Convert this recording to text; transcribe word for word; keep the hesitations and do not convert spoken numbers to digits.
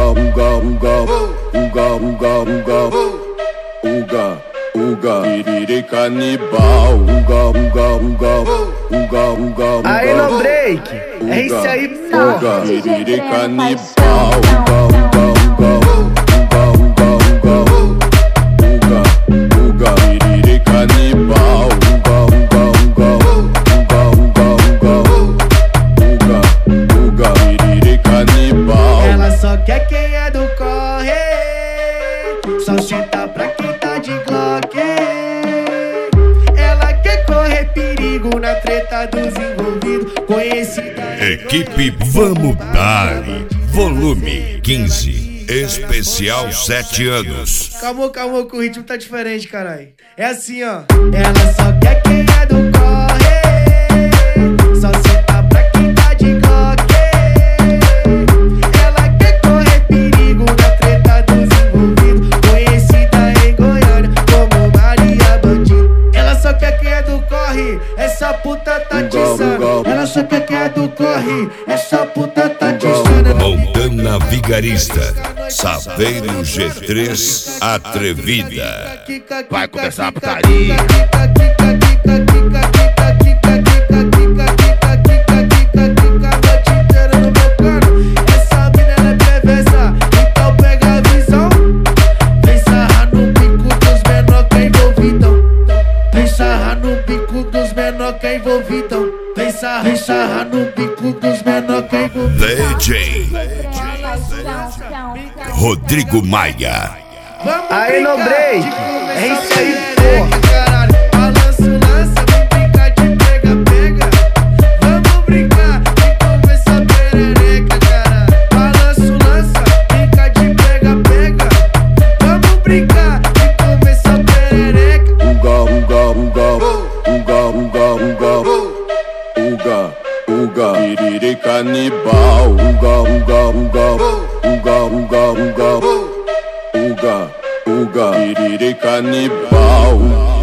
uga, uga, uga, uga, uga, uga, piriri canibal, uga, uga, uga, uga, uga, uga. Aí no break, é isso aí, uga, piriri canibal, uga, uga, uga, uga, uga, uga, uga, uga, piriri canibal, uga, uga, uga, uga, uga, uga, uga, uga, piriri canibal. Ela só quer quem é do corre, só senta pra quem tá de Glock. Ela quer correr perigo na treta dos envolvidos, conhecida. Equipe Vamos Dar, volume quinze, especial sete anos. Calma, calma, que o ritmo tá diferente, caralho. É assim, ó. Ela só quer quem é do corre, só senta pra quem tá de Glock. Ela quer correr perigo na treta dos envolvidos, conhecida em Goiânia como Maria Bandido. Ela só quer quem é do corre, essa puta tá tiçando. Ela só quer quem é do corre, essa puta tá tiçando. Montana Vigarista, Saveiro G três Atrevida. Vai começar a putaria. Vem sarrar no bico dos menor que envolvido. D J Rodrigo Maia. Aí no break, é isso aí, porra. Caralho, balança o lança, vem brincar de pega-pega. Vamos brincar de conversa perereca, caralho. Balança o lança, brincar de pega-pega. Vamos brincar de conversa perereca. Uga, uga, uga, uga, uga, uga, uga, uga, piriri canibal, uga, uga, uga, uga, uga, uga, uga, uga, piriri canibal.